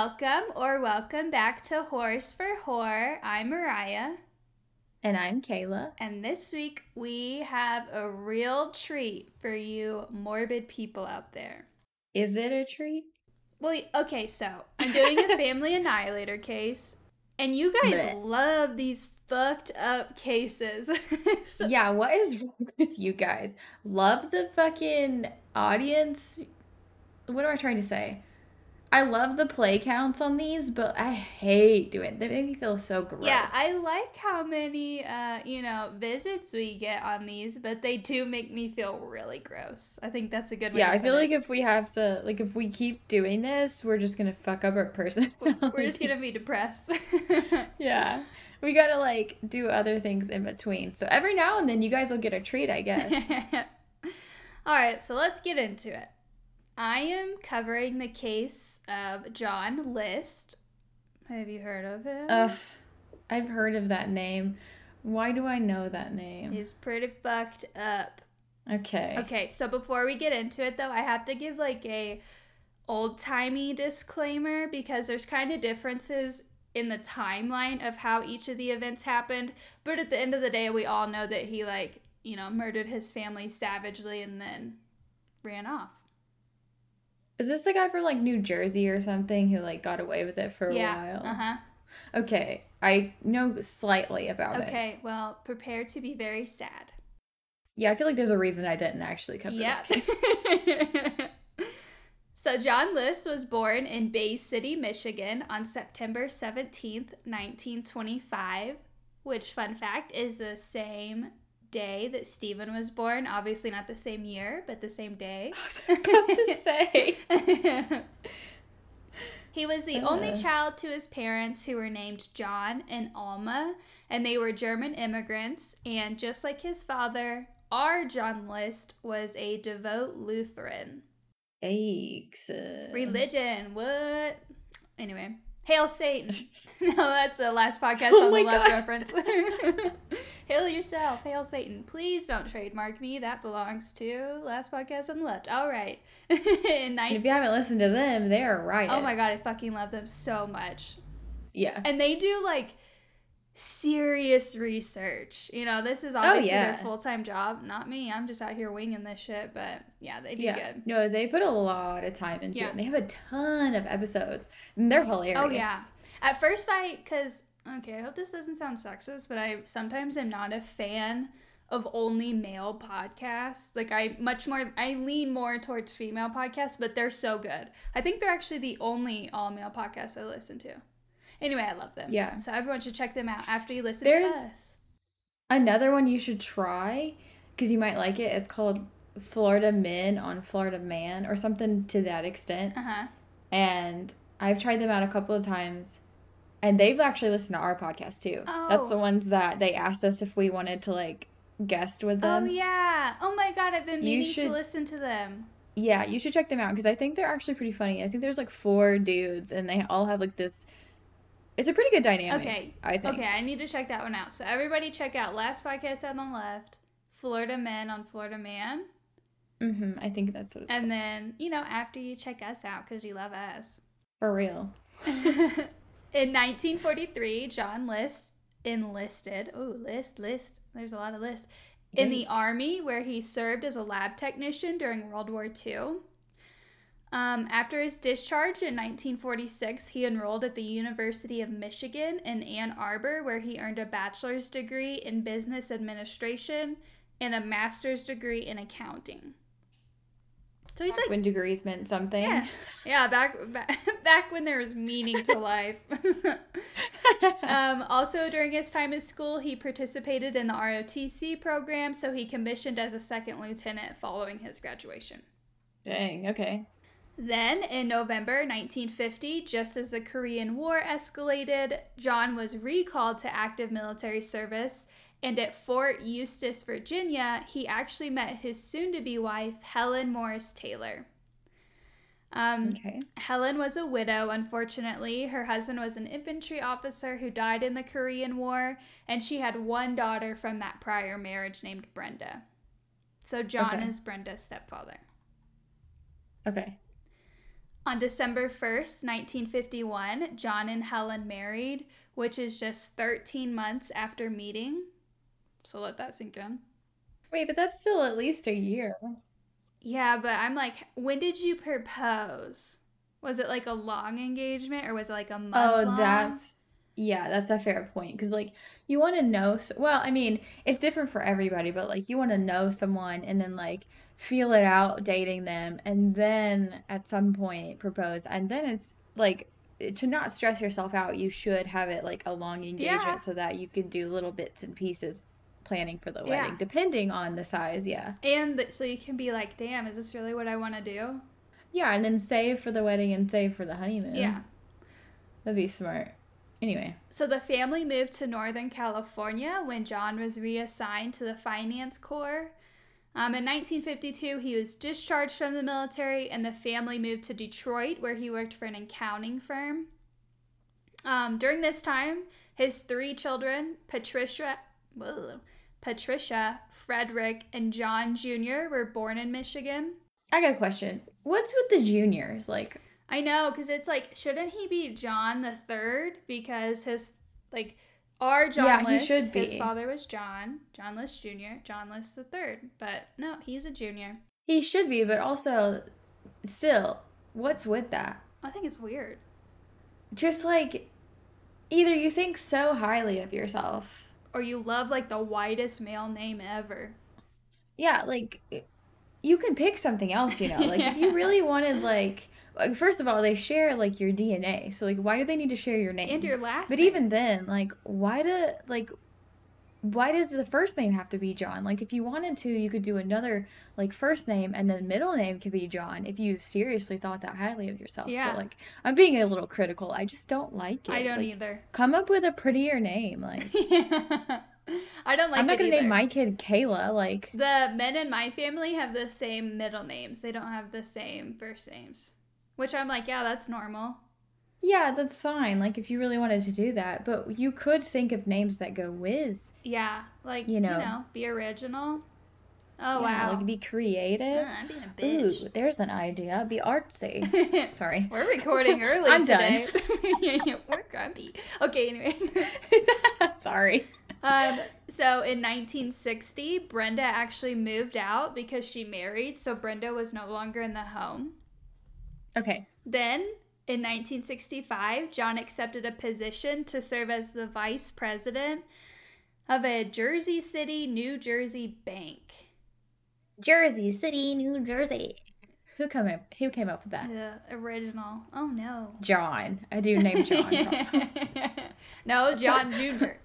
Welcome back to Horse for Horror. I'm Mariah. And I'm Kayla. And this week we have a real treat for you morbid people out there. Is it a treat? Well, okay, so I'm doing a Family Annihilator case, and you guys love these fucked up cases. Yeah, what is wrong with you guys? Love the fucking audience. What am I trying to say? I love the play counts on these, but I hate doing it. They make me feel so gross. Yeah, I like how many, visits we get on these, but they do make me feel really gross. I think that's a good way to I feel put like if we have to, if we keep doing this, we're just going to fuck up our personality. We're just going to be depressed. Yeah. We got to, do other things in between. So every now and then you guys will get a treat, I guess. All right, so let's get into it. I am covering the case of John List. Have you heard of him? I've heard of that name. Why do I know that name? He's pretty fucked up. Okay. Okay, so before we get into it, though, I have to give, a old-timey disclaimer because there's kind of differences in the timeline of how each of the events happened. But at the end of the day, we all know that he, murdered his family savagely and then ran off. Is this the guy from New Jersey or something who got away with it for a while? Yeah. Okay, I know slightly about it. Okay, well, prepare to be very sad. Yeah, I feel like there's a reason I didn't actually cover this case. So John List was born in Bay City, Michigan on September 17th, 1925, which, fun fact, is the same day that Stephen was born. Obviously not the same year, but the same day. I was about to say. He was the only child to his parents who were named John and Alma, and they were German immigrants, and just like his father, our John List was a devout Lutheran. Yikes. Religion, what? Anyway. Hail Satan. No, that's a Last Podcast on the Left reference. Hail yourself. Hail Satan. Please don't trademark me. That belongs to Last Podcast on the Left. All right. If you haven't listened to them, they are right. Oh my God, I fucking love them so much. Yeah. And they do serious research. This is obviously their full-time job. Not me. I'm just out here winging this shit, but yeah, they do good. No, they put a lot of time into it. And they have a ton of episodes. And they're hilarious. Oh yeah. At first I hope this doesn't sound sexist, but I sometimes am not a fan of only male podcasts. I lean more towards female podcasts, but they're so good. I think they're actually the only all-male podcasts I listen to. Anyway, I love them. Yeah. So everyone should check them out after you listen to us. Another one you should try, because you might like it. It's called Florida Men on Florida Man, or something to that extent. Uh-huh. And I've tried them out a couple of times. And they've actually listened to our podcast, too. Oh. That's the ones that they asked us if we wanted to, guest with them. Oh, yeah. Oh, my God. I've been meaning to listen to them. Yeah, you should check them out, because I think they're actually pretty funny. I think there's, 4 dudes, and they all have, this... It's a pretty good dynamic, I think. Okay, I need to check that one out. So everybody check out Last Podcast on the Left, Florida Men on Florida Man. Mm-hmm, I think that's what it's called. And then, after you check us out, because you love us. For real. In 1943, John List enlisted. Oh, list. There's a lot of lists. In the Army, where he served as a lab technician during World War II. After his discharge in 1946, he enrolled at the University of Michigan in Ann Arbor, where he earned a bachelor's degree in business administration and a master's degree in accounting. So he's when degrees meant something. Yeah, back when there was meaning to life. Also, during his time at school, he participated in the ROTC program, so he commissioned as a second lieutenant following his graduation. Dang, okay. Then, in November 1950, just as the Korean War escalated, John was recalled to active military service, and at Fort Eustis, Virginia, he actually met his soon-to-be wife, Helen Morris Taylor. Helen was a widow, unfortunately. Her husband was an infantry officer who died in the Korean War, and she had one daughter from that prior marriage named Brenda. So John is Brenda's stepfather. Okay. On December 1st, 1951, John and Helen married, which is just 13 months after meeting. So let that sink in. Wait, but that's still at least a year. Yeah, but I'm like, when did you propose? Was it like a long engagement or was it like a month Oh, long? that's a fair point. Because, like, you want to know, well, I mean, it's different for everybody, but, like, you want to know someone and then, like, feel it out dating them and then at some point propose. And then it's, like, to not stress yourself out, you should have it, like, a long engagement Yeah. so that you can do little bits and pieces planning for the Yeah. wedding, depending on the size, yeah. And so you can be like, damn, is this really what I want to do? Yeah, and then save for the wedding and save for the honeymoon. Yeah. That'd be smart. Anyway. So the family moved to Northern California when John was reassigned to the Finance Corps. In 1952, he was discharged from the military, and the family moved to Detroit, where he worked for an accounting firm. During this time, his 3 children, Patricia, Frederick, and John Jr., were born in Michigan. I got a question. What's with the juniors? Like, I know, because it's like, shouldn't he be John the Third? Because his, like, our John List, he should be. His father was John List Jr., John List the Third. But no, he's a junior. He should be, but also, still, what's with that? I think it's weird. Just like, either you think so highly of yourself, or you love like the whitest male name ever. Yeah, like, you can pick something else, you know. Like, if you really wanted, like, first of all, they share, like, your DNA. So, like, why do they need to share your name? And your last name? But even then, like, why does the first name have to be John? Like, if you wanted to, you could do another, like, first name and then middle name could be John if you seriously thought that highly of yourself. Yeah. But, like, I'm being a little critical. I just don't like it. I don't either. Come up with a prettier name. Like, I don't like it. I'm not going to name my kid Kayla. Like, the men in my family have the same middle names. They don't have the same first names. Which I'm like, yeah, that's normal. Yeah, that's fine. Like, if you really wanted to do that. But you could think of names that go with. Yeah, like, you know be original. Oh, yeah, wow. Like, be creative. I'm being a bitch. Ooh, there's an idea. Be artsy. Sorry. We're recording early I'm today. Done. We're grumpy. Okay, anyway. Sorry. So in 1960, Brenda actually moved out because she married, so Brenda was no longer in the home. Okay. Then, in 1965, John accepted a position to serve as the vice president of a Jersey City, New Jersey bank. Jersey City, New Jersey. Who came up with that? The original. Oh, no. John. I do name John. No, John Jr.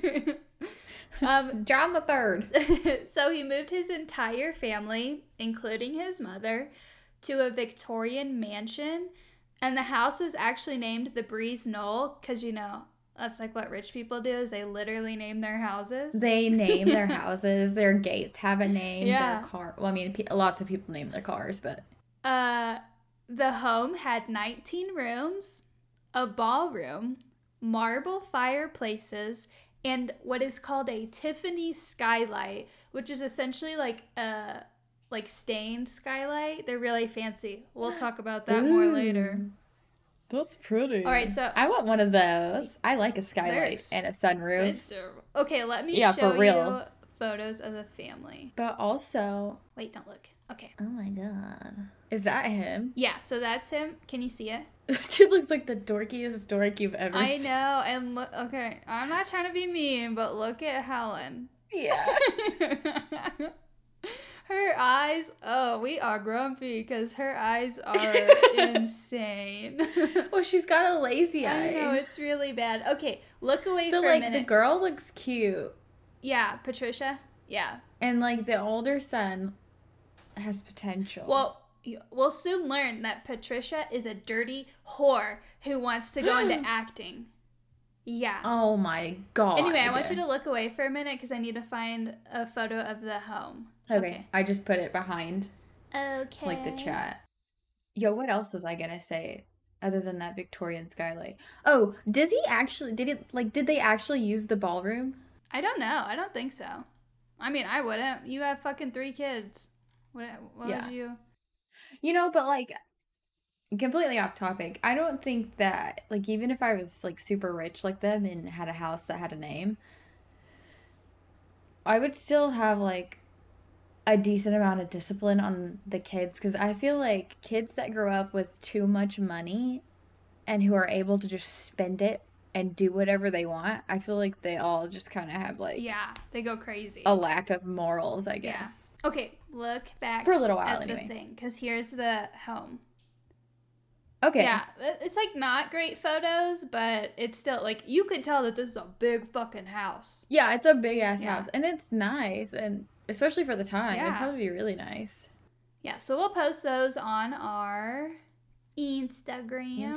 John the Third. So he moved his entire family, including his mother, to a Victorian mansion. And the house was actually named the Breeze Knoll because, you know, that's like what rich people do is they literally name their houses. They name their houses. Their gates have a name. Yeah. Their car. Well, I mean, lots of people name their cars, but. The home had 19 rooms, a ballroom, marble fireplaces, and what is called a Tiffany skylight, which is essentially like a stained skylight. They're really fancy. We'll talk about that more later. That's pretty. All right, so I want one of those. I like a skylight and a sunroof. Okay, let me show you photos of the family. But also... Wait, don't look. Okay. Oh my god. Is that him? Yeah, so that's him. Can you see it? Dude looks like the dorkiest dork you've ever seen. I know, and look, okay, I'm not trying to be mean, but look at Helen. Yeah. Her eyes, we are grumpy because her eyes are insane. Well, she's got a lazy eye. I know, it's really bad. Okay, look away for a minute. So, like, the girl looks cute. Yeah, Patricia? Yeah. And, like, the older son has potential. Well, we'll soon learn that Patricia is a dirty whore who wants to go into acting. Yeah. Oh, my God. Anyway, I want you to look away for a minute because I need to find a photo of the home. Okay. I just put it behind. Okay. Like the chat. Yo, what else was I gonna say other than that Victorian skylight? Oh, did they actually use the ballroom? I don't know. I don't think so. I mean, I wouldn't. You have fucking 3 kids. What would you? You know, but like, completely off topic. I don't think that, like, even if I was, like, super rich like them and had a house that had a name, I would still have, like, a decent amount of discipline on the kids. Because I feel like kids that grow up with too much money and who are able to just spend it and do whatever they want, I feel like they all just kind of have, like, Yeah, they go crazy. a lack of morals, I Yeah. guess. Okay, look back For a little while, at anyway. the thing, because here's the home. Okay. Yeah, it's like not great photos, but it's still like you could tell that this is a big fucking house. Yeah, it's a big ass Yeah. house, and it's nice, and especially for the time, it'd Yeah. probably be really nice. Yeah, so we'll post those on our Instagram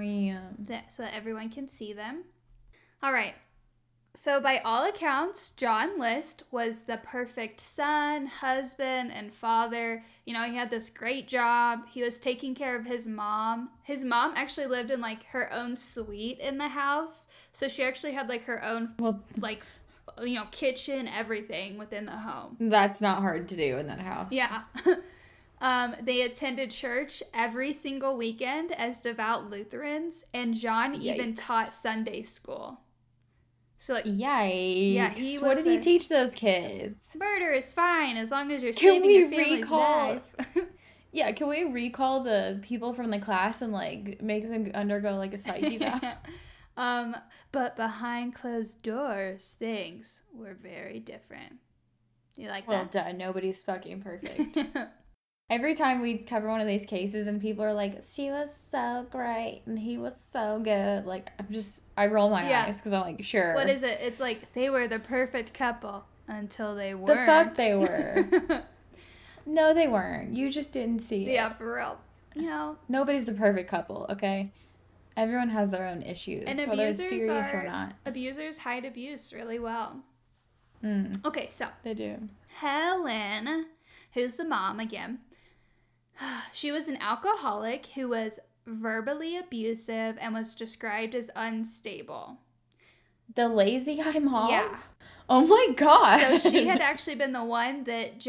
so that everyone can see them. All right. So by all accounts, John List was the perfect son, husband, and father. You know, he had this great job. He was taking care of his mom. His mom actually lived in like her own suite in the house. So she actually had like her own like, you know, kitchen, everything within the home. That's not hard to do in that house. Yeah. They attended church every single weekend as devout Lutherans, and John even taught Sunday school. So like, yikes! Yeah, what did he teach those kids? Murder is fine as long as you're saving your family's life. Yeah, can we recall the people from the class and like make them undergo like a psyche eval? But behind closed doors, things were very different. You like Well, that? duh, nobody's fucking perfect. Every time we cover one of these cases and people are like, she was so great and he was so good, like, I roll my eyes because I'm like, sure. What is it? It's like they were the perfect couple until they weren't. The fuck they were. No, they weren't. You just didn't see it. Yeah, for real. You know. Nobody's the perfect couple, okay? Everyone has their own issues, and whether it's serious or not. Abusers hide abuse really well. Mm. Okay, so. They do. Helen, who's the mom again, she was an alcoholic who was verbally abusive and was described as unstable. The lazy eye mom? Yeah. Oh my god. So she had actually been the one that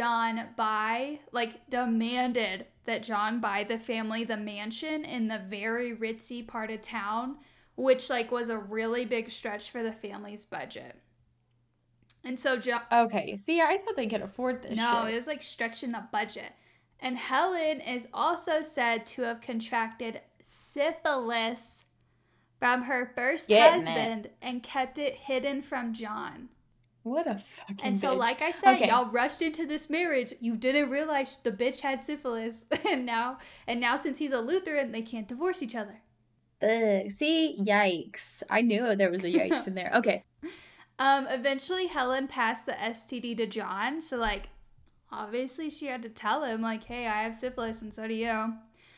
demanded that John buy the family the mansion in the very ritzy part of town, which like was a really big stretch for the family's budget. And so John... Okay, see, I thought they could afford this No, shit. it was like stretching the budget. And Helen is also said to have contracted syphilis from her first husband and kept it hidden from John. What a fucking And so, bitch. like I said, y'all rushed into this marriage. You didn't realize the bitch had syphilis. and now since he's a Lutheran, they can't divorce each other. Ugh, see? Yikes. I knew there was a yikes in there. Okay. Eventually, Helen passed the STD to John. So, like, obviously she had to tell him, like, hey, I have syphilis and so do you.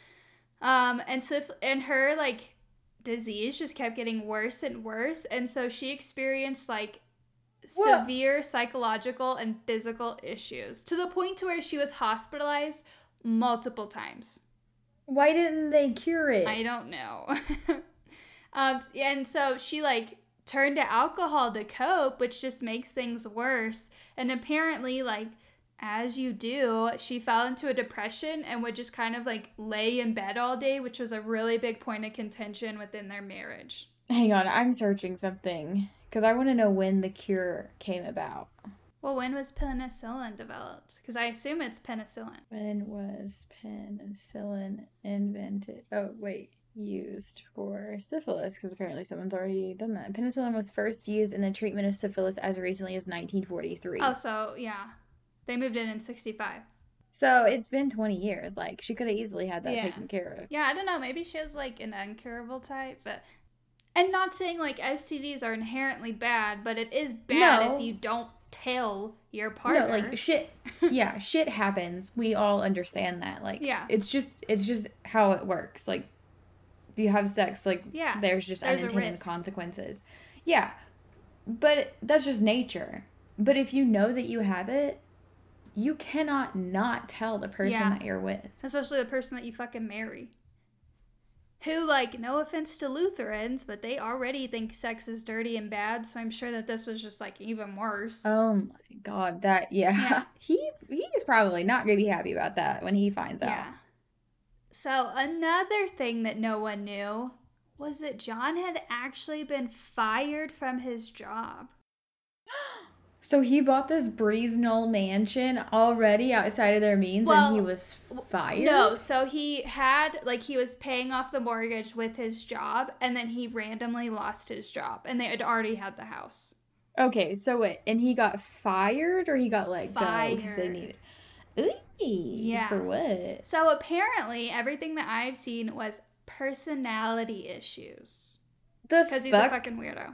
And her, like, disease just kept getting worse and worse. And so she experienced, like, severe psychological and physical issues to the point to where she was hospitalized multiple times. Why didn't they cure it? I don't know. And so she, like, turned to alcohol to cope, which just makes things worse. And apparently, like, as you do, she fell into a depression and would just kind of like lay in bed all day, which was a really big point of contention within their marriage. Hang on, I'm searching something because I want to know when the cure came about. Well, when was penicillin developed? Because I assume it's penicillin. When was penicillin invented? Oh, wait. Used for syphilis, because apparently someone's already done that. Penicillin was first used in the treatment of syphilis as recently as 1943. Oh, so yeah. They moved in 65. So it's been 20 years. Like, she could have easily had that taken care of. Yeah, I don't know. Maybe she has, like, an incurable type. But... And not saying, like, STDs are inherently bad, but it is bad if you don't tell your partner. No, like, shit. Yeah, shit happens. We all understand that. Like, it's just how it works. Like, if you have sex, like, there's unintended consequences. Yeah. But that's just nature. But if you know that you have it, you cannot not tell the person that you're with. Especially the person that you fucking marry. Who, like, no offense to Lutherans, but they already think sex is dirty and bad, so I'm sure that this was just, like, even worse. Oh my god, that, yeah. He's probably not going to be happy about that when he finds out. So another thing that no one knew was that John had actually been fired from his job. So he bought this Breeze Knoll mansion already outside of their means, and he was fired? No, so he had, like, he was paying off the mortgage with his job, and then he randomly lost his job, and they had already had the house. Okay, so wait, and he got fired, or he got let go because they needed... Ooh, yeah. For what? So apparently, everything that I've seen was personality issues. Because he's a fucking weirdo.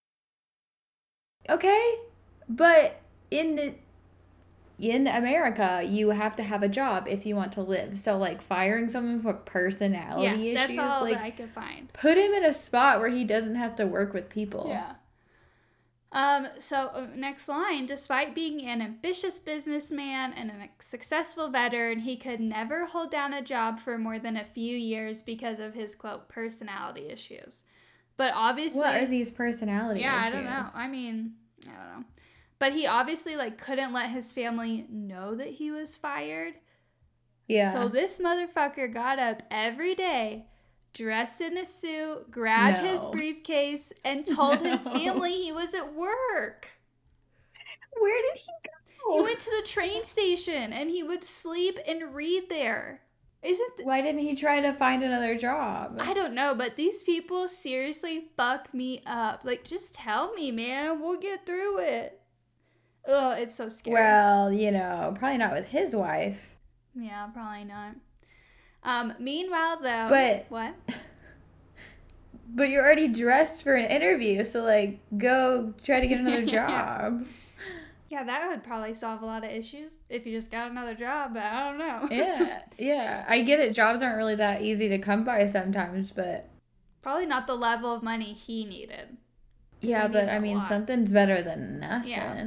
Okay, but in America, you have to have a job if you want to live. So, like, firing someone for personality issues, that's all like, that I could find. Put him in a spot where he doesn't have to work with people. Yeah. So next line, despite being an ambitious businessman and a successful veteran, he could never hold down a job for more than a few years because of his, quote, personality issues. But obviously... What are these personality issues? Yeah, I don't know. I mean, I don't know. But he obviously, like, couldn't let his family know that he was fired. Yeah. So this motherfucker got up every day, dressed in a suit, grabbed his briefcase, and told his family he was at work. Where did he go? He went to the train station, and he would sleep and read there. Why didn't he try to find another job? I don't know, but these people seriously fuck me up. Like, just tell me, man. We'll get through it. Oh, it's so scary. Well, you know, probably not with his wife. Yeah, probably not. Meanwhile, though... What? But you're already dressed for an interview, so, like, go try to get another job. Yeah, that would probably solve a lot of issues if you just got another job, but I don't know. Yeah. I get it. Jobs aren't really that easy to come by sometimes, but... Probably not the level of money he needed. Yeah, but, I mean, something's better than nothing. Yeah.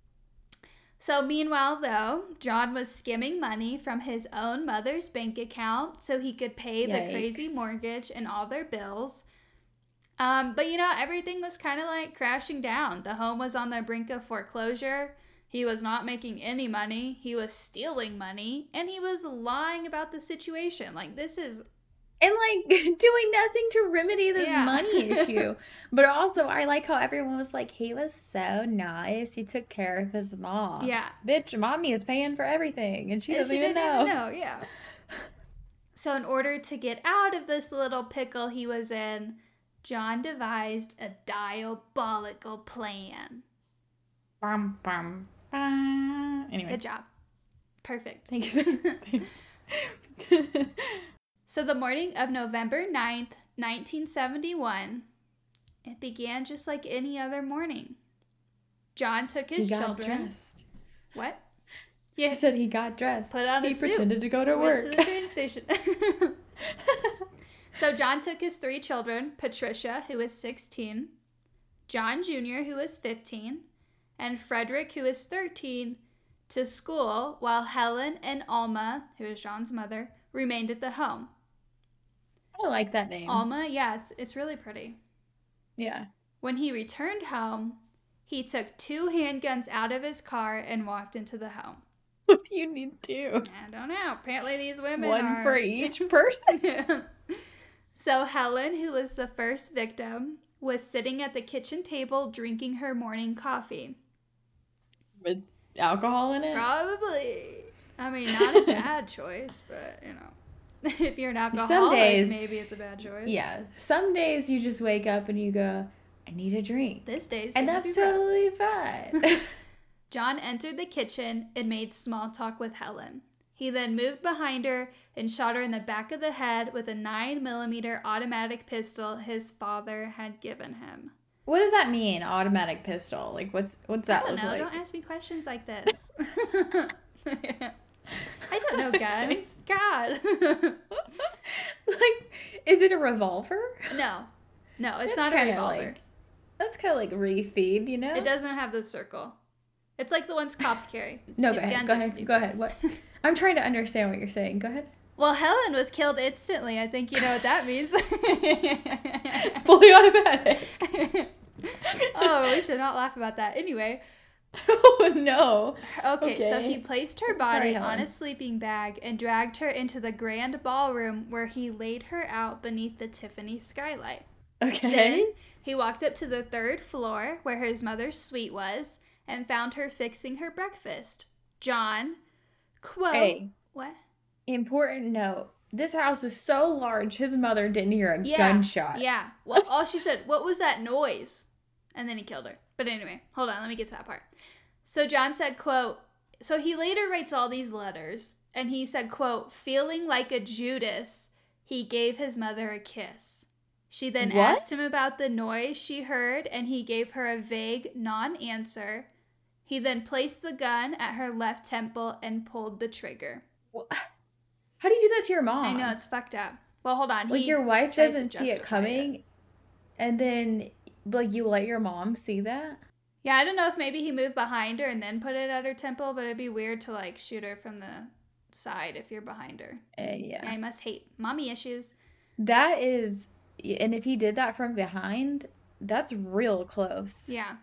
So, meanwhile, though, John was skimming money from his own mother's bank account so he could pay the crazy mortgage and all their bills. But, you know, everything was kind of like crashing down. The home was on the brink of foreclosure. He was not making any money. He was stealing money. And he was lying about the situation. Like, this is... And, like, doing nothing to remedy this money issue. But also, I like how everyone was like, he was so nice. He took care of his mom. Yeah. Bitch, mommy is paying for everything. And she doesn't even know. Yeah. So, in order to get out of this little pickle he was in, John devised a diabolical plan. Bum, bum, bum. Anyway. Good job. Perfect. Thank you. So the morning of November 9th, 1971, it began just like any other morning. John took his children. Dressed. What? Yeah. He said he got dressed. Put on a suit. He pretended to go to work. Went to the train station. So John took his 3 children, Patricia, who was 16, John Jr., who was 15, and Frederick, who was 13, to school, while Helen and Alma, who is John's mother, remained at the home. I like that name. Alma, yeah, it's really pretty. Yeah. When he returned home, he took 2 handguns out of his car and walked into the home. What do you need 2? I don't know. Apparently these women One for each person. So Helen, who was the first victim, was sitting at the kitchen table drinking her morning coffee. With alcohol in it? Probably. I mean, not a bad choice, but, you know. If you're an alcoholic, some days, maybe it's a bad choice. Yeah. Some days you just wake up and you go, I need a drink. This day's and that's totally fine. John entered the kitchen and made small talk with Helen. He then moved behind her and shot her in the back of the head with a 9mm automatic pistol his father had given him. What does that mean, automatic pistol? Like, what's that look like? I don't know. Don't ask me questions like this. I don't know, guys. God. Like, is it a revolver? No, it's not a revolver. That's kind of like refeed, you know? It doesn't have the circle. It's like the ones cops carry. No, go ahead. What? I'm trying to understand what you're saying. Go ahead. Well, Helen was killed instantly. I think you know what that means. Fully automatic. Oh, we should not laugh about that. Anyway, Oh no. Okay, so he Okay. placed her Sorry, body on a Helen. sleeping bag and dragged her into the grand ballroom where he laid her out beneath the Tiffany skylight. Okay. Then he walked up to the third floor where his mother's suite was and found her fixing her breakfast. John, quote, Hey, what? important note. This house is so large, his mother didn't hear a Yeah, gunshot. yeah. Well, all she said, what was that noise? And then he killed her. But anyway, hold on, let me get to that part. So John said, quote, so he later writes all these letters, and he said, quote, feeling like a Judas, he gave his mother a kiss. She then What? asked him about the noise she heard, and he gave her a vague non answer. He then placed the gun at her left temple and pulled the trigger. How do you do that to your I know, mom? it's fucked up. Well, hold on. Like He your wife tries to doesn't see it justify it. coming, and then like you let your mom see that? Yeah, I don't know if maybe he moved behind her and then put it at her temple, but it'd be weird to like shoot her from the side if you're behind her. Yeah, Yeah. I must hate mommy issues. That is, and if he did that from behind, that's real close. Yeah.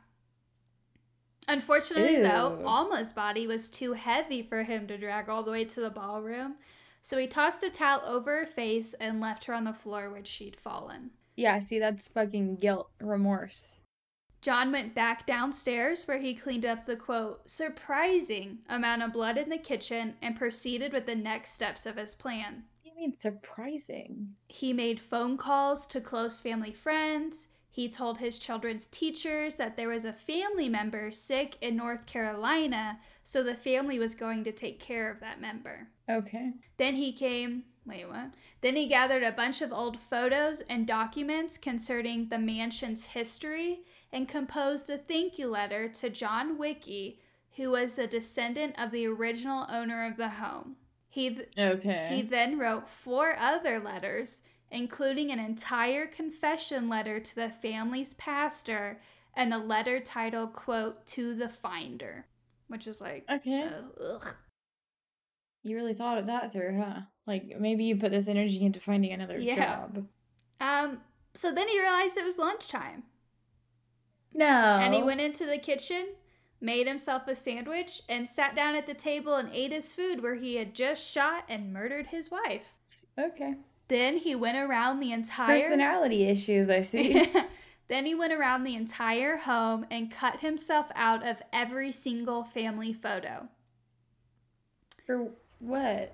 Unfortunately, though, Ew. Alma's body was too heavy for him to drag all the way to the ballroom, so he tossed a towel over her face and left her on the floor where she'd fallen. Yeah, see, that's fucking guilt, remorse. John went back downstairs where he cleaned up the quote, surprising amount of blood in the kitchen and proceeded with the next steps of his plan. What do you mean surprising? He made phone calls to close family friends. He told his children's teachers that there was a family member sick in North Carolina, so the family was going to take care of that member. Okay. Then he came, wait, what? Then he gathered a bunch of old photos and documents concerning the mansion's history and composed a thank you letter to John Wicke, who was a descendant of the original owner of the home. He Okay. then wrote 4 other letters, including an entire confession letter to the family's pastor and a letter titled, quote, to the finder, which is like, Okay. ugh. You really thought of that through, huh? Like maybe you put this energy into finding another Yeah. job. So then he realized it was lunchtime. No. And he went into the kitchen, made himself a sandwich, and sat down at the table and ate his food where he had just shot and murdered his wife. Okay. Then he went around the entire Personality issues, I see. Then he went around the entire home and cut himself out of every single family photo. For what?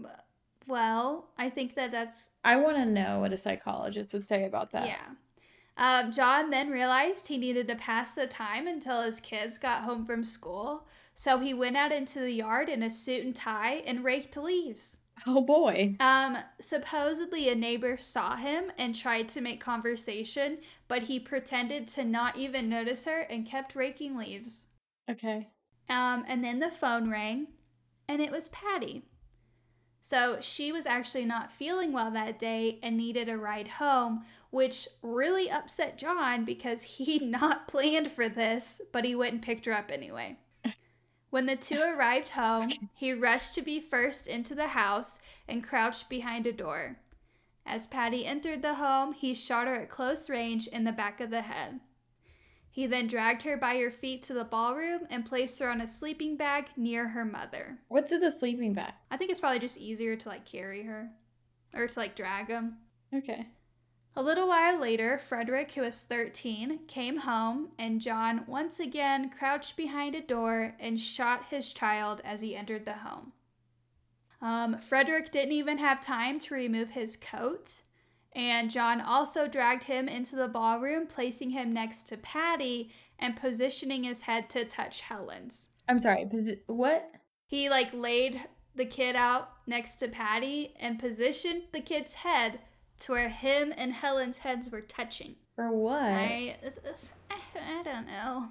Well, I think that's I want to know what a psychologist would say about that. yeah. John then realized he needed to pass the time until his kids got home from school, so he went out into the yard in a suit and tie and raked leaves. Oh boy. Supposedly a neighbor saw him and tried to make conversation, but he pretended to not even notice her and kept raking leaves. Okay. And then the phone rang, and it was Patty. So she was actually not feeling well that day and needed a ride home, which really upset John because he'd not planned for this, but he went and picked her up anyway. When the two arrived home, he rushed to be first into the house and crouched behind a door. As Patty entered the home, he shot her at close range in the back of the head. He then dragged her by her feet to the ballroom and placed her on a sleeping bag near her mother. What's in the sleeping bag? I think it's probably just easier to like carry her or to like drag him. Okay. A little while later, Frederick, who was 13, came home, and John once again crouched behind a door and shot his child as he entered the home. Frederick didn't even have time to remove his coat, and John also dragged him into the ballroom, placing him next to Patty and positioning his head to touch Helen's. I'm sorry. What? He like laid the kid out next to Patty and positioned the kid's head to where him and Helen's heads were touching. For what? I don't know.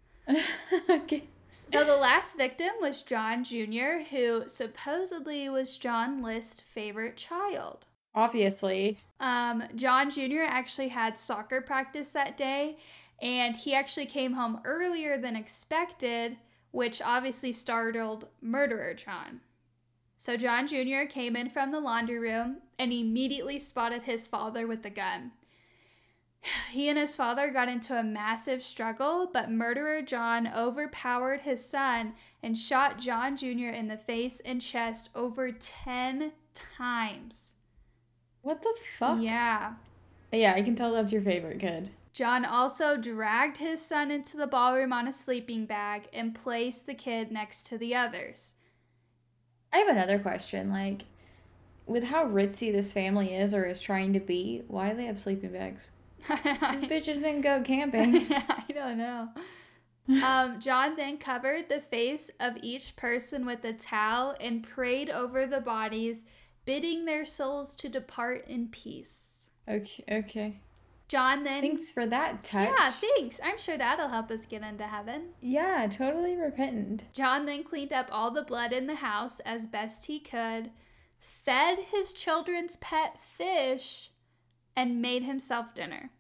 Okay. So the last victim was John Jr., who supposedly was John List's favorite child. Obviously. John Jr. actually had soccer practice that day, and he actually came home earlier than expected, which obviously startled murderer John. So John Jr. came in from the laundry room and immediately spotted his father with the gun. He and his father got into a massive struggle, but murderer John overpowered his son and shot John Jr. in the face and chest over 10 times. What the fuck? Yeah. Yeah, I can tell that's your favorite kid. John also dragged his son into the ballroom on a sleeping bag and placed the kid next to the others. I have another question. Like, with how ritzy this family is or is trying to be, why do they have sleeping bags? These bitches didn't go camping. I don't know. John then covered the face of each person with a towel and prayed over the bodies, bidding their souls to depart in peace. Okay. John then... Thanks for that touch. Yeah, thanks. I'm sure that'll help us get into heaven. Yeah, totally repentant. John then cleaned up all the blood in the house as best he could, fed his children's pet fish, and made himself dinner.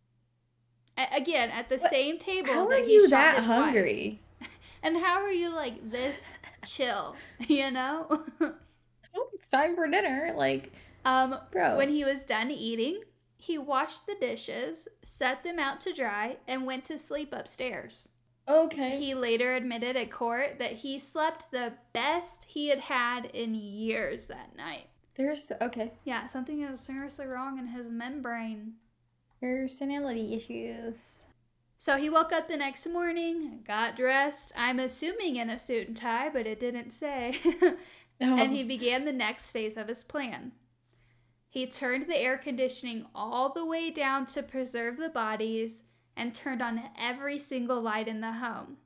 Again, at the same table that he shot his hungry? Wife. And how are you like this chill, you know? It's time for dinner, like, bro. When he was done eating, he washed the dishes, set them out to dry, and went to sleep upstairs. Okay. He later admitted at court that he slept the best he had had in years that night. Okay. Yeah, something is seriously wrong in his membrane. Personality issues. So he woke up the next morning, got dressed, I'm assuming in a suit and tie, but it didn't say, and he began the next phase of his plan. He turned the air conditioning all the way down to preserve the bodies and turned on every single light in the home.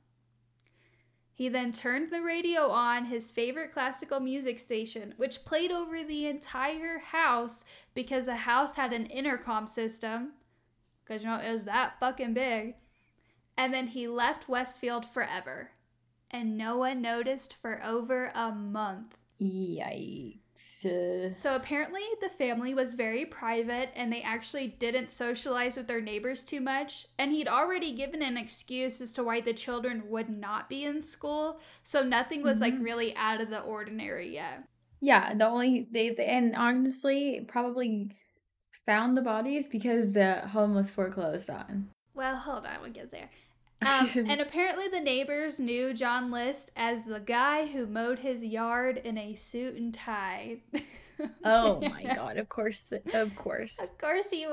He then turned the radio on, his favorite classical music station, which played over the entire house because the house had an intercom system, because, you know, it was that fucking big. And then he left Westfield forever. And no one noticed for over a month. Yikes. So apparently the family was very private and they actually didn't socialize with their neighbors too much. And he'd already given an excuse as to why the children would not be in school. So nothing was like really out of the ordinary yet. Yeah, and honestly probably found the bodies because the home was foreclosed on. Well, hold on, we'll get there. And apparently the neighbors knew John List as the guy who mowed his yard in a suit and tie. Oh my god, of course. Of course he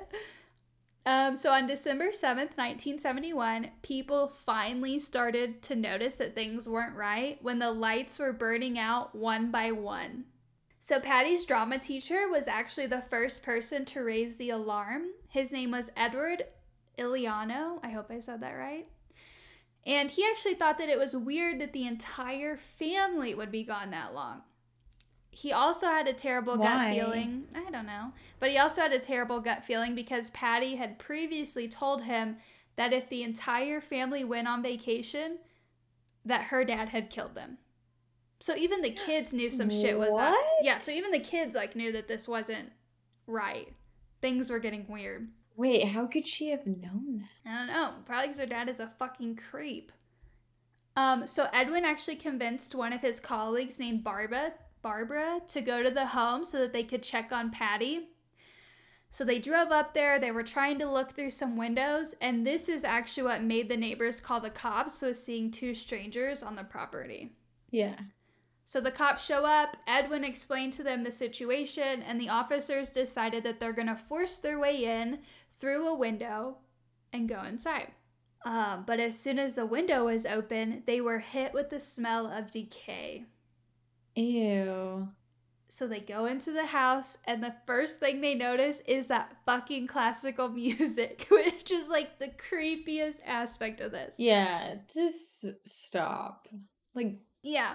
would. So on December 7th, 1971, people finally started to notice that things weren't right when the lights were burning out one by one. So Patty's drama teacher was actually the first person to raise the alarm. His name was Edward Iliano. I hope I said that right. And he actually thought that it was weird that the entire family would be gone that long. He also had a terrible gut feeling. I don't know. But he also had a terrible gut feeling because Patty had previously told him that if the entire family went on vacation, that her dad had killed them. So even the kids knew some shit was up. Yeah, so even the kids like knew that this wasn't right. Things were getting weird. Wait, how could she have known that? I don't know. Probably because her dad is a fucking creep. So Edwin actually convinced one of his colleagues named Barbara to go to the home so that they could check on Patty. So they drove up there. They were trying to look through some windows. And this is actually what made the neighbors call the cops. So seeing two strangers on the property. Yeah. So the cops show up, Edwin explained to them the situation, and the officers decided that they're going to force their way in through a window and go inside. But as soon as the window was open, they were hit with the smell of decay. Ew. So they go into the house, and the first thing they notice is that fucking classical music, which is like the creepiest aspect of this. Yeah, just stop. Like, yeah.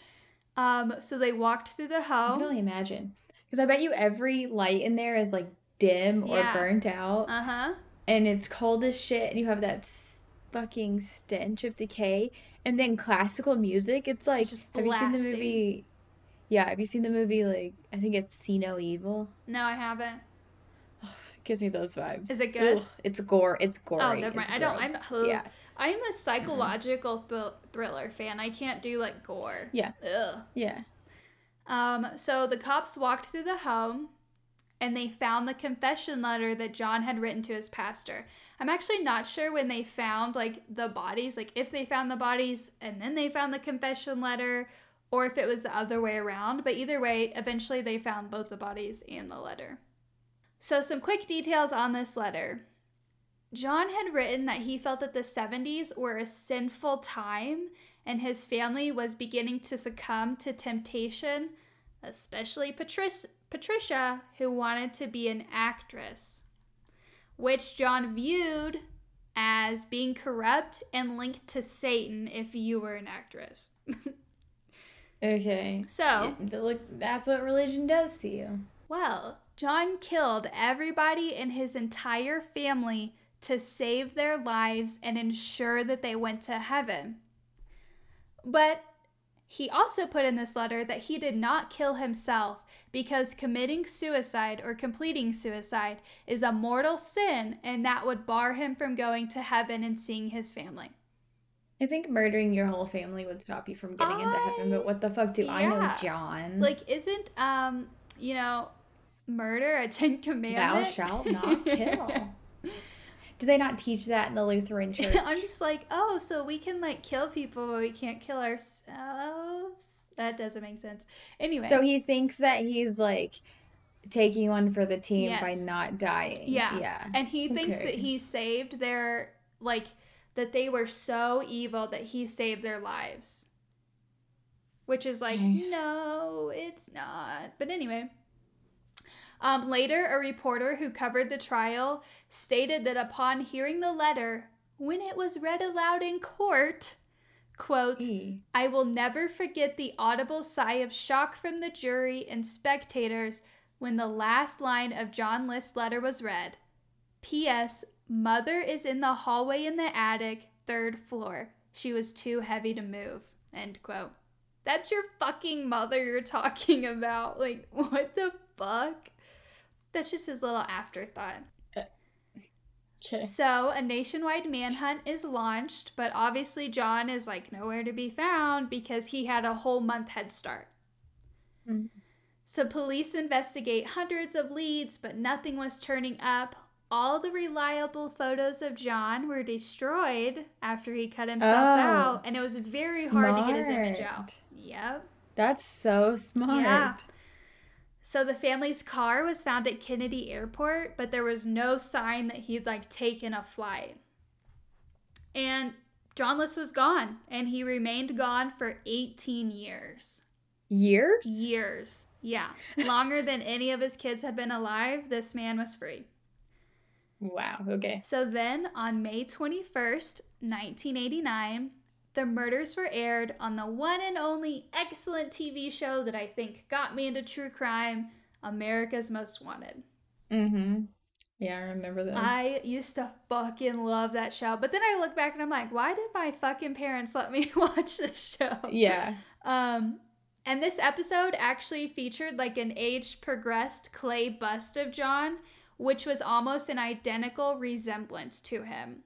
So they walked through the home. I can only imagine. Because I bet you every light in there is like dim or burnt out. Uh-huh. And it's cold as shit and you have that fucking stench of decay. And then classical music, it's like, just have you seen the movie? Yeah, have you seen the movie, like, I think it's See No Evil? No, I haven't. Oh, it gives me those vibes. Is it good? Ugh, it's gory. Oh, never mind. I'm a psychological thriller fan. I can't do like gore. Yeah. Ugh. Yeah. So the cops walked through the home, and they found the confession letter that John had written to his pastor. I'm actually not sure when they found like the bodies, like if they found the bodies and then they found the confession letter, or if it was the other way around. But either way, eventually they found both the bodies and the letter. So some quick details on this letter. John had written that he felt that the 70s were a sinful time and his family was beginning to succumb to temptation, especially Patricia, who wanted to be an actress, which John viewed as being corrupt and linked to Satan if you were an actress. Okay. So, look, that's what religion does to you. Well, John killed everybody in his entire family to save their lives and ensure that they went to heaven. But he also put in this letter that he did not kill himself because committing suicide or completing suicide is a mortal sin and that would bar him from going to heaven and seeing his family. I think murdering your whole family would stop you from getting into heaven, but what the fuck do I know, John? Like, isn't, murder a 10 Commandment? Thou shalt not kill. Do they not teach that in the Lutheran church? I'm just like, oh, so we can like kill people, but we can't kill ourselves? That doesn't make sense. Anyway. So he thinks that he's like taking one for the team by not dying. Yeah. And he thinks that he saved their, like, that they were so evil that he saved their lives. Which is like, no, it's not. But anyway. Later, a reporter who covered the trial stated that upon hearing the letter, when it was read aloud in court, quote, I will never forget the audible sigh of shock from the jury and spectators when the last line of John List's letter was read. P.S. Mother is in the hallway in the attic, 3rd floor. She was too heavy to move. End quote. That's your fucking mother you're talking about. Like, what the fuck? That's just his little afterthought. Okay. So a nationwide manhunt is launched, but obviously John is like nowhere to be found because he had a whole month head start. Mm-hmm. So police investigate hundreds of leads, but nothing was turning up. All the reliable photos of John were destroyed after he cut himself out, and it was very hard to get his image out. Yep. That's so smart. Yeah. So the family's car was found at Kennedy Airport, but there was no sign that he'd like taken a flight. And John List was gone, and he remained gone for 18 years. Years? Years. Yeah. Longer than any of his kids had been alive, this man was free. Wow, okay. So then on May 21st, 1989, the murders were aired on the one and only excellent TV show that I think got me into true crime, America's Most Wanted. Mm-hmm. Yeah, I remember those. I used to fucking love that show. But then I look back and I'm like, why did my fucking parents let me watch this show? Yeah. And this episode actually featured like an age-progressed clay bust of John, which was almost an identical resemblance to him.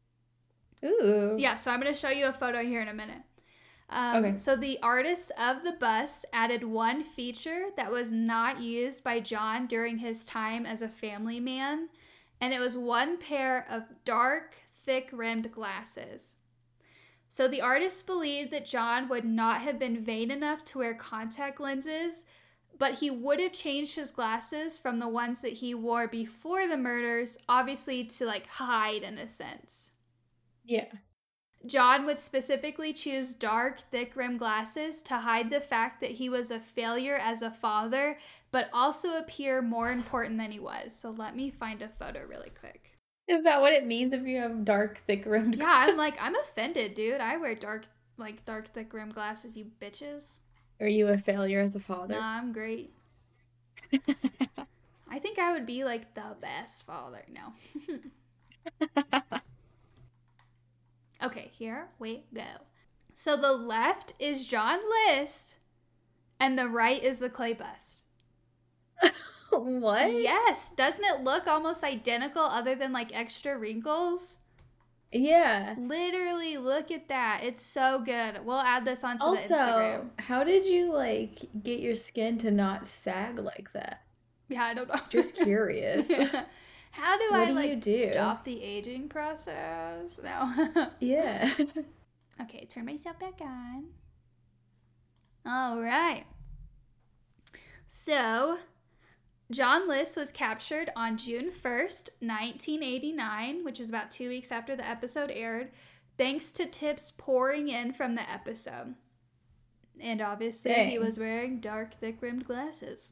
Ooh. Yeah, so I'm going to show you a photo here in a minute. Okay. So the artist of the bust added one feature that was not used by John during his time as a family man, and it was one pair of dark, thick-rimmed glasses. So the artist believed that John would not have been vain enough to wear contact lenses, but he would have changed his glasses from the ones that he wore before the murders, obviously to like hide in a sense. Yeah. John would specifically choose dark, thick-rimmed glasses to hide the fact that he was a failure as a father, but also appear more important than he was. So let me find a photo really quick. Is that what it means if you have dark, thick-rimmed glasses? Yeah, I'm offended, dude. I wear dark, thick-rimmed glasses, you bitches. Are you a failure as a father? Nah, I'm great. I think I would be like the best father. No. Okay, here we go. So the left is John List, and the right is the clay bust. What? Yes. Doesn't it look almost identical other than like extra wrinkles? Yeah. Literally, look at that. It's so good. We'll add this onto the Instagram. How did you like get your skin to not sag like that? Yeah, I don't know. Just curious. Yeah. How do What I, do like, you do? stop the aging process? No. Yeah. Okay, turn myself back on. All right. So, John List was captured on June 1st, 1989, which is about 2 weeks after the episode aired, thanks to tips pouring in from the episode. And obviously, he Dang. was wearing dark, thick-rimmed glasses.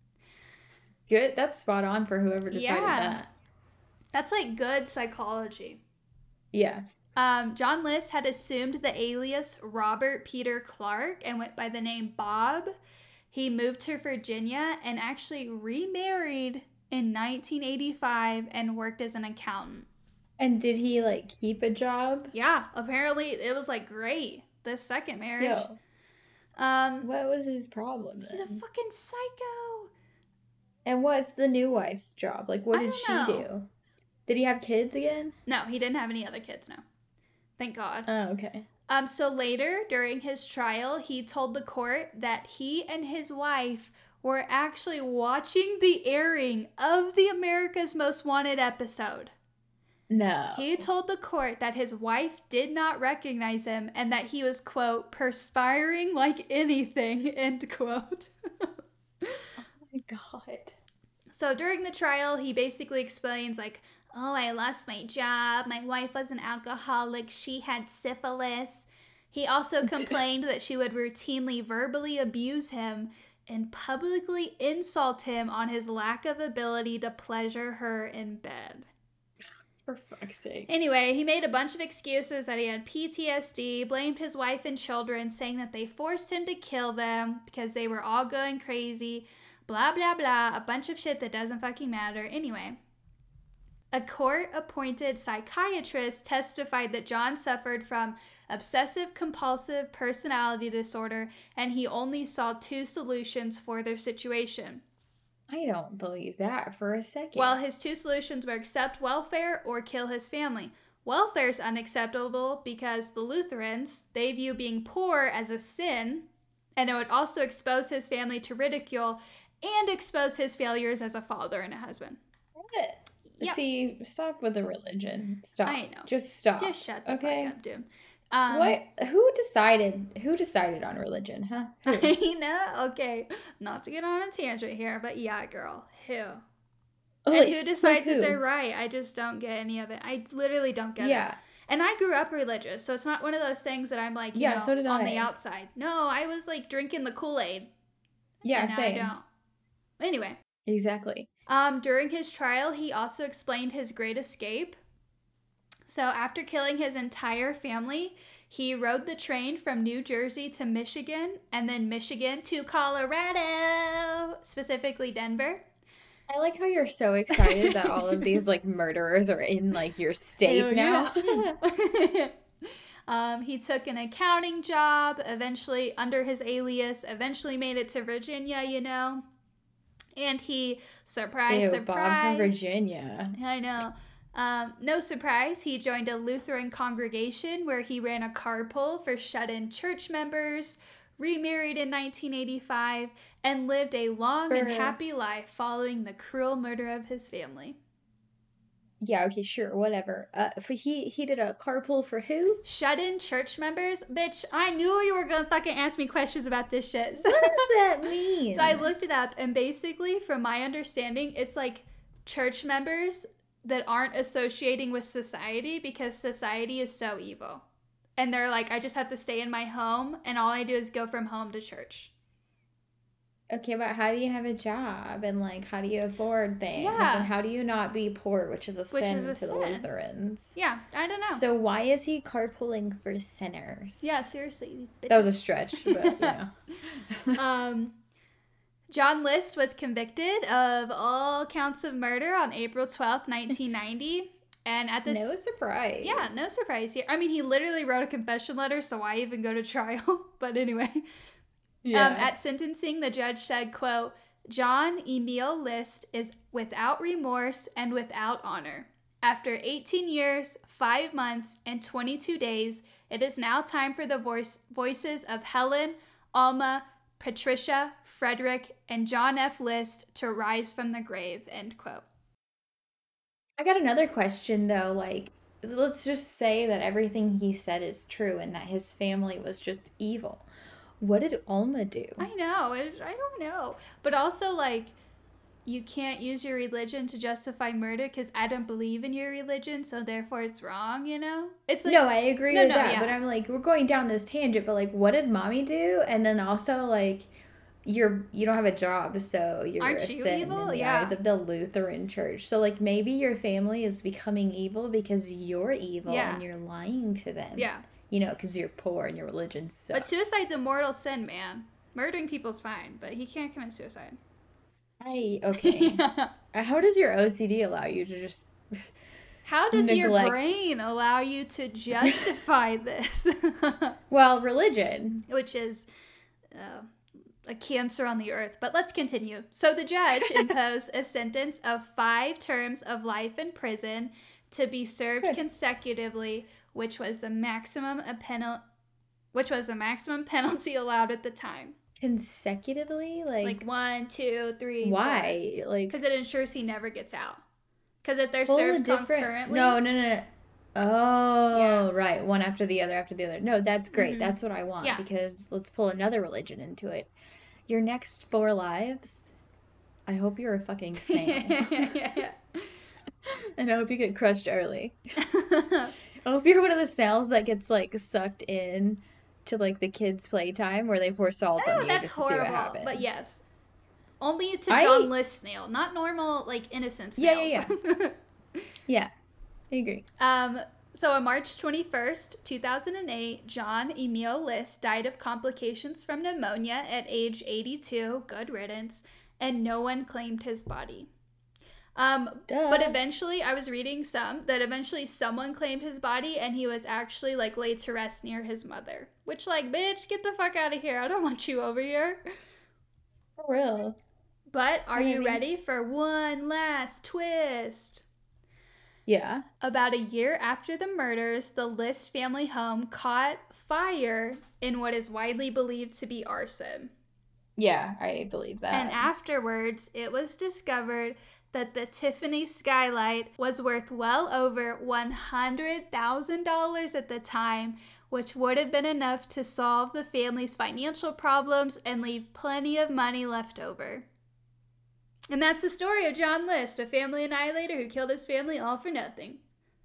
Good. That's spot on for whoever decided that. That's like good psychology. Yeah. John List had assumed the alias Robert Peter Clark and went by the name Bob. He moved to Virginia and actually remarried in 1985 and worked as an accountant. And did he, like, keep a job? Yeah, apparently it was, like, great. The second marriage. Yo. What was his problem then? He's a fucking psycho. And what's the new wife's job? Like, what I did don't she know. do? Did he have kids again? No, he didn't have any other kids, no. Thank God. Oh, okay. So later, during his trial, he told the court that he and his wife were actually watching the airing of the America's Most Wanted episode. No. He told the court that his wife did not recognize him and that he was, quote, perspiring like anything, end quote. Oh my God. So during the trial, he basically explains, like, oh, I lost my job. My wife was an alcoholic. She had syphilis. He also complained that she would routinely verbally abuse him and publicly insult him on his lack of ability to pleasure her in bed. For fuck's sake. Anyway, he made a bunch of excuses that he had PTSD, blamed his wife and children, saying that they forced him to kill them because they were all going crazy, blah, blah, blah, a bunch of shit that doesn't fucking matter. Anyway, a court-appointed psychiatrist testified that John suffered from obsessive-compulsive personality disorder, and he only saw 2 solutions for their situation. I don't believe that for a second. Well, his 2 solutions were accept welfare or kill his family. Welfare is unacceptable because the Lutherans, they view being poor as a sin, and it would also expose his family to ridicule and expose his failures as a father and a husband. What? Yeah. See, stop with the religion. Stop. I know. Just stop. Just shut the okay? fuck up, dude. What? Who decided on religion, huh? Who? I know. Okay. Not to get on a tangent here, but yeah, girl. Who? And who decides that they're right? I just don't get any of it. I literally don't get it. Yeah. And I grew up religious, so it's not one of those things that I'm like, you know, so did on I. the outside. No, I was like drinking the Kool-Aid. Yeah, and now same. I don't. Anyway. Exactly. During his trial, he also explained his great escape. So after killing his entire family, he rode the train from New Jersey to Michigan, and then Michigan to Colorado, specifically Denver. I like how you're so excited that all of these, like, murderers are in, like, your state now. He took an accounting job, eventually, under his alias, eventually made it to Virginia, you know. And he, surprise, Bob from Virginia. I know. No surprise, he joined a Lutheran congregation where he ran a carpool for shut-in church members, remarried in 1985, and lived a long and happy life following the cruel murder of his family. Yeah, okay, sure, whatever. He did a carpool for who? Shut-in church members? Bitch, I knew you were gonna fucking ask me questions about this shit. What does that mean? So I looked it up, and basically, from my understanding, it's like church members that aren't associating with society because society is so evil. And they're like, I just have to stay in my home, and all I do is go from home to church. Okay, but how do you have a job? And, like, how do you afford things? Yeah. And how do you not be poor, which is a sin to the Lutherans? Yeah, I don't know. So why is he carpooling for sinners? Yeah, seriously. That was a stretch, but, you know. John List was convicted of all counts of murder on April 12th, 1990. And at this... No surprise. Yeah, no surprise here. I mean, he literally wrote a confession letter, so why even go to trial? But anyway... Yeah. At sentencing, the judge said, quote, John Emil List is without remorse and without honor. After 18 years, 5 months, and 22 days, it is now time for the voices of Helen, Alma, Patricia, Frederick, and John F. List to rise from the grave, end quote. I got another question though, like, let's just say that everything he said is true and that his family was just evil. What did Alma do? I know. I don't know. But also, like, you can't use your religion to justify murder because I don't believe in your religion, so therefore it's wrong, you know? It's like, no, I agree with that, but I'm like, we're going down this tangent, but like, what did mommy do? And then also, like, you don't have a job, so you're Aren't a you sin evil? in the eyes of the Lutheran Church. So like maybe your family is becoming evil because you're evil and you're lying to them. Yeah. You know, because you're poor and your religion sucks. But suicide's a mortal sin, man. Murdering people's fine, but he can't commit suicide. Okay. How does your OCD allow you to just How does your brain allow you to justify this? Well, religion. Which is a cancer on the earth. But let's continue. So the judge imposed a sentence of 5 terms of life in prison to be served consecutively, which was the maximum penalty allowed at the time. Consecutively? Like 1, 2, 3. Why? 4. Like, because it ensures he never gets out. Because if they're served concurrently. No. Oh, yeah. Right. One after the other. No, that's great. Mm-hmm. That's what I want. Yeah. Because let's pull another religion into it. Your next 4 lives, I hope you're a fucking snail. Yeah. And I hope you get crushed early. I hope you're one of the snails that gets, like, sucked in to, like, the kids' playtime where they pour salt on you that's just horrible, to see what happens. But yes. Only to John List snail, not normal, like, innocent snails. Yeah. I agree. So on March 21st, 2008, John Emil List died of complications from pneumonia at age 82, good riddance, and no one claimed his body. But eventually, I was reading eventually someone claimed his body and he was actually, like, laid to rest near his mother. Which, like, bitch, get the fuck out of here. I don't want you over here. For real. But are you ready for one last twist? Yeah. About a year after the murders, the List family home caught fire in what is widely believed to be arson. Yeah, I believe that. And afterwards, it was discovered that the Tiffany skylight was worth well over $100,000 at the time, which would have been enough to solve the family's financial problems and leave plenty of money left over. And that's the story of John List, a family annihilator who killed his family all for nothing.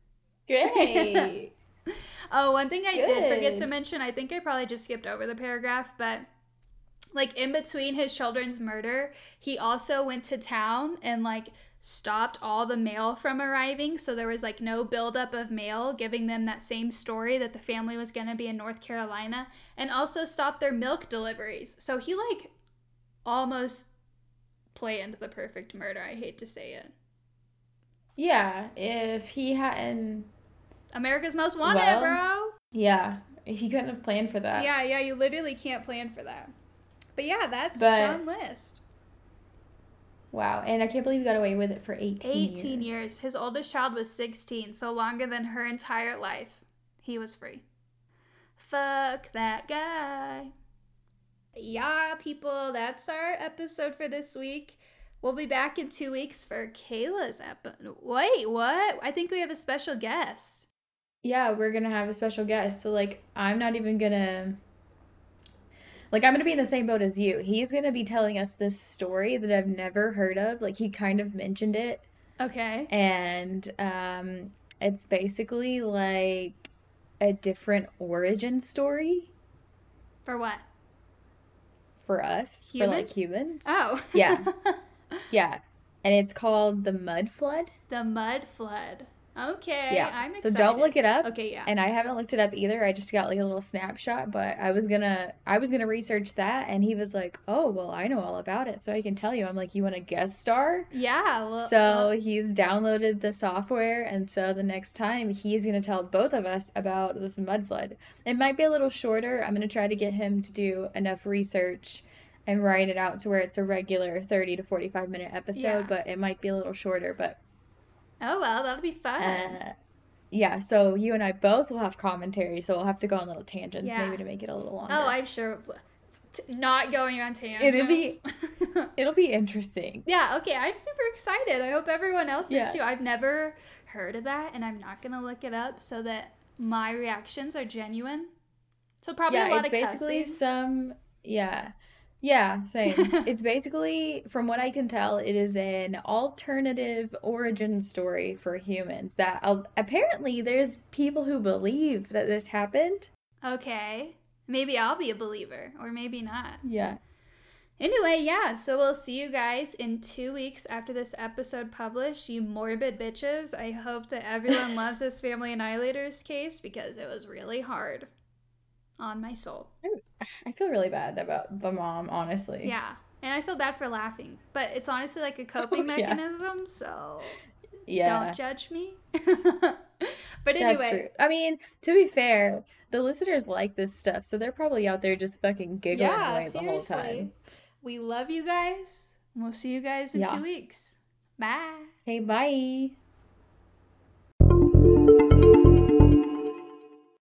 Great. Oh, one thing I did forget to mention, I think I probably just skipped over the paragraph, but like in between his children's murder, he also went to town and like stopped all the mail from arriving. So there was like no buildup of mail, giving them that same story that the family was going to be in North Carolina, and also stopped their milk deliveries. So he like almost planned the perfect murder. I hate to say it. Yeah, if he hadn't... America's Most Wanted, bro. Yeah, he couldn't have planned for that. Yeah, you literally can't plan for that. But yeah, that's John List. Wow, and I can't believe he got away with it for 18 years. His oldest child was 16, so longer than her entire life. He was free. Fuck that guy. Yeah, people, that's our episode for this week. We'll be back in 2 weeks for Kayla's episode. Wait, what? I think we have a special guest. Yeah, we're going to have a special guest. So, like, I'm not even going to... Like, I'm going to be in the same boat as you. He's going to be telling us this story that I've never heard of. Like, he kind of mentioned it. Okay. And it's basically, like, a different origin story. For what? For us. Humans? For, like, humans. Oh. Yeah. Yeah. And it's called The Mud Flood. The Mud Flood. Okay. Yeah. I'm excited. So don't look it up. Okay, yeah. And I haven't looked it up either. I just got like a little snapshot, but I was gonna research that, and he was like, "Oh, well, I know all about it, so I can tell you." I'm like, "You want a guest star?" Yeah. Well, so he's downloaded the software, and so the next time he's gonna tell both of us about this mud flood. It might be a little shorter. I'm gonna try to get him to do enough research and write it out to where it's a regular 30 to 45 minute episode, but it might be a little shorter, but oh well, that'll be fun. Yeah, so you and I both will have commentary, so we'll have to go on little tangents maybe to make it a little longer. Oh, I'm sure. not going on tangents. It'll be interesting. Yeah, okay, I'm super excited. I hope everyone else is too. I've never heard of that, and I'm not going to look it up so that my reactions are genuine. So probably a lot of basically cussing. Yeah, same. It's basically, from what I can tell, it is an alternative origin story for humans that apparently there's people who believe that this happened. Okay. Maybe I'll be a believer, or maybe not. Yeah. Anyway, yeah, so we'll see you guys in 2 weeks after this episode published, you morbid bitches. I hope that everyone loves this Family Annihilators case because it was really hard on my soul. I feel really bad about the mom, honestly. Yeah, and I feel bad for laughing, but it's honestly like a coping mechanism, so don't judge me. But anyway. That's true. I mean, to be fair, the listeners like this stuff, so they're probably out there just fucking giggling away the whole time. We love you guys. We'll see you guys in 2 weeks. Bye. Hey, bye.